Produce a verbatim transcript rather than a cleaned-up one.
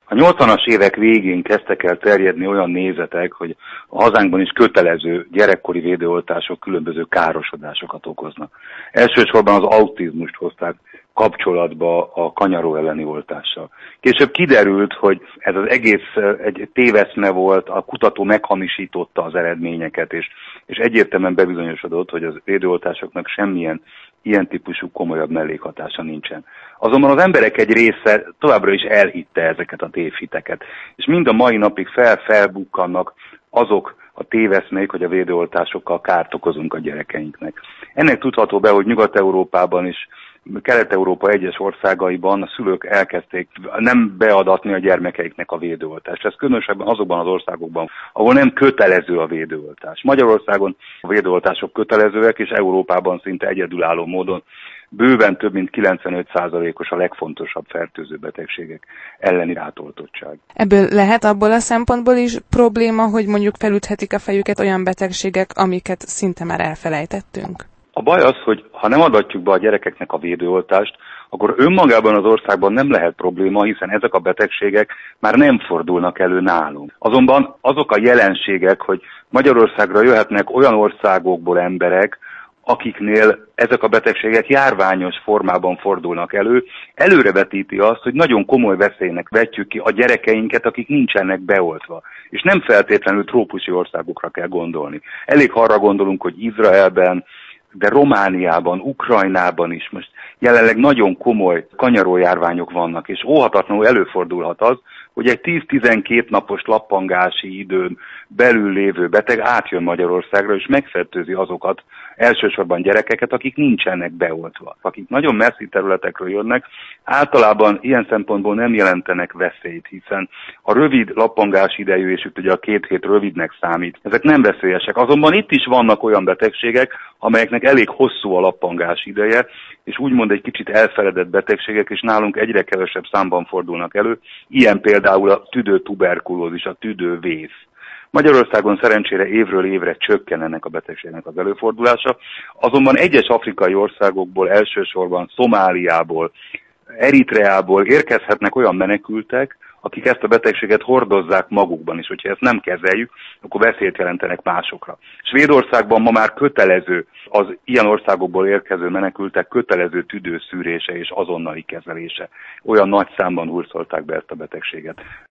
A nyolcvanas évek végén kezdtek el terjedni olyan nézetek, hogy a hazánkban is kötelező gyerekkori védőoltások különböző károsodásokat okoznak. Elsősorban az autizmust hozták kapcsolatba a kanyaró elleni oltással. Később kiderült, hogy ez az egész egy téveszme volt, a kutató meghamisította az eredményeket, és, és egyértelműen bebizonyosodott, hogy az védőoltásoknak semmilyen ilyen típusú komolyabb mellékhatása nincsen. Azonban az emberek egy része továbbra is elhitte ezeket a tévhiteket, és mind a mai napig fel-felbukkannak azok a téveszmék, hogy a védőoltásokkal kárt okozunk a gyerekeinknek. Ennek tudható be, hogy Nyugat-Európában is, Kelet-Európa egyes országaiban a szülők elkezdték nem beadatni a gyermekeiknek a védőoltást. Ez különösebben azokban az országokban, ahol nem kötelező a védőoltás. Magyarországon a védőoltások kötelezőek, és Európában szinte egyedülálló módon bőven több mint kilencvenöt százalékos a legfontosabb fertőző betegségek elleni átoltottság. Ebből lehet abból a szempontból is probléma, hogy mondjuk felüthetik a fejüket olyan betegségek, amiket szinte már elfelejtettünk? A baj az, hogy ha nem adatjuk be a gyerekeknek a védőoltást, akkor önmagában az országban nem lehet probléma, hiszen ezek a betegségek már nem fordulnak elő nálunk. Azonban azok a jelenségek, hogy Magyarországra jöhetnek olyan országokból emberek, akiknél ezek a betegségek járványos formában fordulnak elő, előrevetíti azt, hogy nagyon komoly veszélynek vetjük ki a gyerekeinket, akik nincsenek beoltva. És nem feltétlenül trópusi országokra kell gondolni. Elég ha arra gondolunk, hogy Izraelben, de Romániában, Ukrajnában is most jelenleg nagyon komoly kanyarójárványok vannak, és óhatatlanul előfordulhat az, hogy egy tíz-tizenkét napos lappangási időn belül lévő beteg átjön Magyarországra, és megfertőzi azokat, elsősorban gyerekeket, akik nincsenek beoltva. Akik nagyon messzi területekről jönnek, általában ilyen szempontból nem jelentenek veszélyt, hiszen a rövid lappangási idejű, és itt ugye a két hét rövidnek számít, ezek nem veszélyesek. Azonban itt is vannak olyan betegségek, amelyeknek elég hosszú a lappangási ideje, és úgymond egy kicsit elfeledett betegségek, és nálunk egyre kevesebb számban fordulnak elő, ilyen például a tüdőtuberkulózis, a tüdővész. Magyarországon szerencsére évről évre csökken ennek a betegségnek az előfordulása, azonban egyes afrikai országokból, elsősorban Szomáliából, Eritreából érkezhetnek olyan menekültek, akik ezt a betegséget hordozzák magukban, és hogyha ezt nem kezeljük, akkor veszélyt jelentenek másokra. Svédországban ma már kötelező az ilyen országokból érkező menekültek kötelező tüdőszűrése és azonnali kezelése. Olyan nagy számban hurcolták be ezt a betegséget.